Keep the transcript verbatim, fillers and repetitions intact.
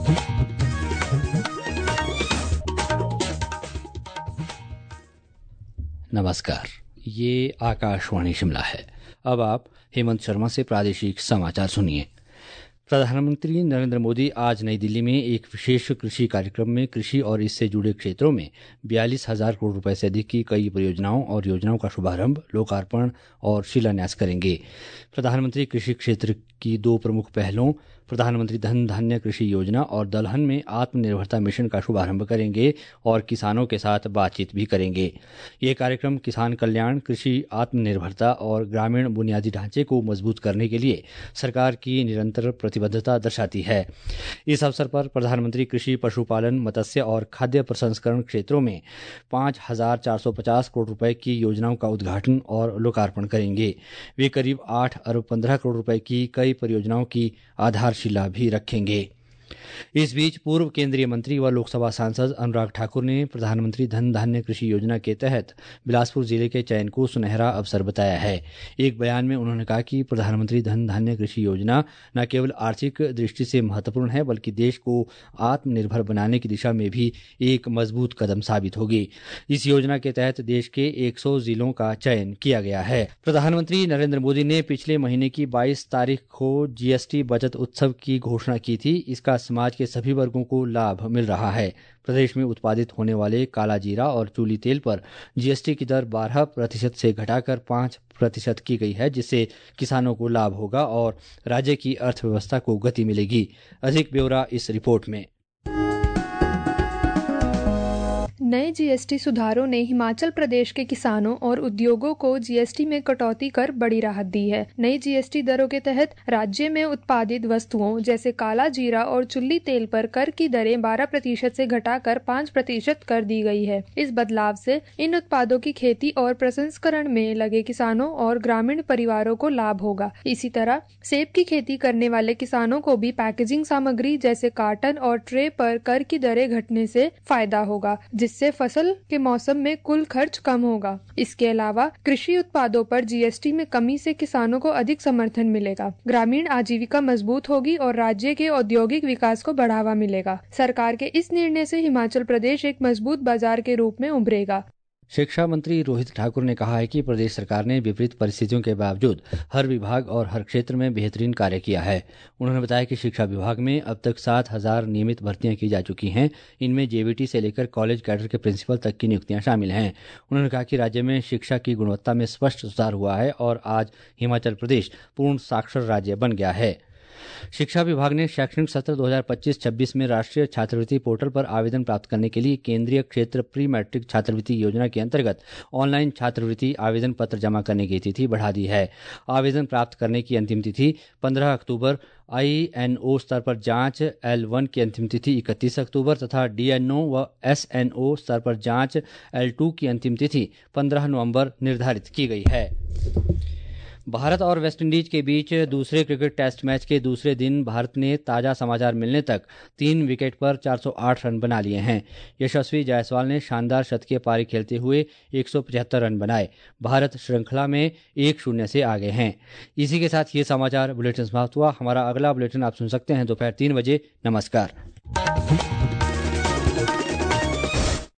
नमस्कार, ये आकाशवाणी शिमला है। अब आप हेमंत शर्मा से प्रादेशिक समाचार सुनिए। प्रधानमंत्री नरेंद्र मोदी आज नई दिल्ली में एक विशेष कृषि कार्यक्रम में कृषि और इससे जुड़े क्षेत्रों में बयालीस हजार करोड़ रुपए से अधिक की कई परियोजनाओं और योजनाओं का शुभारंभ, लोकार्पण और शिलान्यास करेंगे। प्रधानमंत्री कृषि क्षेत्र की दो प्रमुख पहलों, प्रधानमंत्री धन धान्य कृषि योजना और दलहन में आत्मनिर्भरता मिशन का शुभारंभ करेंगे और किसानों के साथ बातचीत भी करेंगे। ये कार्यक्रम किसान कल्याण, कृषि आत्मनिर्भरता और ग्रामीण बुनियादी ढांचे को मजबूत करने के लिए सरकार की निरंतर प्रतिबद्धता दर्शाती है। इस अवसर पर प्रधानमंत्री कृषि, पशुपालन, मत्स्य और खाद्य प्रसंस्करण क्षेत्रों में पाँच हजार चार सौ पचास करोड़ रुपए की योजनाओं का उद्घाटन और लोकार्पण करेंगे। वे करीब आठ अरब पंद्रह करोड़ रुपए की कई परियोजनाओं की आधारशिला भी रखेंगे। इस बीच पूर्व केंद्रीय मंत्री व लोकसभा सांसद अनुराग ठाकुर ने प्रधानमंत्री धन धान्य कृषि योजना के तहत बिलासपुर जिले के चयन को सुनहरा अवसर बताया है। एक बयान में उन्होंने कहा कि प्रधानमंत्री धन धान्य कृषि योजना न केवल आर्थिक दृष्टि से महत्वपूर्ण है, बल्कि देश को आत्मनिर्भर बनाने की दिशा में भी एक मजबूत कदम साबित होगी। इस योजना के तहत देश के सौ जिलों का चयन किया गया है। प्रधानमंत्री नरेंद्र मोदी ने पिछले महीने की बाईस तारीख को जीएसटी बचत उत्सव की घोषणा की थी। इसका समाज के सभी वर्गों को लाभ मिल रहा है। प्रदेश में उत्पादित होने वाले काला जीरा और चूली तेल पर जीएसटी की दर बारह प्रतिशत से घटाकर पाँच प्रतिशत की गई है, जिससे किसानों को लाभ होगा और राज्य की अर्थव्यवस्था को गति मिलेगी। अधिक ब्यौरा इस रिपोर्ट में। नए जीएसटी सुधारों ने हिमाचल प्रदेश के किसानों और उद्योगों को जीएसटी में कटौती कर बड़ी राहत दी है। नई जीएसटी दरों के तहत राज्य में उत्पादित वस्तुओं जैसे काला जीरा और चुल्ली तेल पर कर की दरें बारह प्रतिशत से घटाकर पाँच प्रतिशत कर दी गई है। इस बदलाव से इन उत्पादों की खेती और प्रसंस्करण में लगे किसानों और ग्रामीण परिवारों को लाभ होगा। इसी तरह सेब की खेती करने वाले किसानों को भी पैकेजिंग सामग्री जैसे कार्टन और ट्रे पर कर की दरें घटने से फायदा होगा, जिससे से फसल के मौसम में कुल खर्च कम होगा। इसके अलावा कृषि उत्पादों पर जीएसटी में कमी से किसानों को अधिक समर्थन मिलेगा, ग्रामीण आजीविका मजबूत होगी और राज्य के औद्योगिक विकास को बढ़ावा मिलेगा। सरकार के इस निर्णय से हिमाचल प्रदेश एक मजबूत बाजार के रूप में उभरेगा। शिक्षा मंत्री रोहित ठाकुर ने कहा है कि प्रदेश सरकार ने विपरीत परिस्थितियों के बावजूद हर विभाग और हर क्षेत्र में बेहतरीन कार्य किया है। उन्होंने बताया कि शिक्षा विभाग में अब तक सात हजार नियमित भर्तियां की जा चुकी हैं। इनमें जेबीटी से लेकर कॉलेज कैडर के प्रिंसिपल तक की नियुक्तियां शामिल हैं। उन्होंने कहा कि राज्य में शिक्षा की गुणवत्ता में स्पष्ट सुधार हुआ है और आज हिमाचल प्रदेश पूर्ण साक्षर राज्य बन गया है। शिक्षा विभाग ने शैक्षणिक सत्र दो हज़ार पच्चीस छब्बीस में राष्ट्रीय छात्रवृत्ति पोर्टल पर आवेदन प्राप्त करने के लिए केंद्रीय क्षेत्र प्री मैट्रिक छात्रवृत्ति योजना के अंतर्गत ऑनलाइन छात्रवृत्ति आवेदन पत्र जमा करने की तिथि बढ़ा दी है। आवेदन प्राप्त करने की अंतिम तिथि पंद्रह अक्टूबर, आईएनओ स्तर पर जांच एल वन की अंतिम तिथि इकतीस अक्टूबर तथा डीएनओ व एसएनओ स्तर पर जांच एल टू की अंतिम तिथि पंद्रह नवंबर निर्धारित की गई है। भारत और वेस्टइंडीज के बीच दूसरे क्रिकेट टेस्ट मैच के दूसरे दिन भारत ने ताजा समाचार मिलने तक तीन विकेट पर चार सौ आठ रन बना लिए हैं। यशस्वी जायसवाल ने शानदार शतकीय पारी खेलते हुए एक सौ पचहत्तर रन बनाए। भारत श्रृंखला में एक शून्य से आगे हैं। इसी के साथ ये समाचार बुलेटिन समाप्त हुआ। हमारा अगला बुलेटिन आप सुन सकते हैं दोपहर तीन बजे। नमस्कार।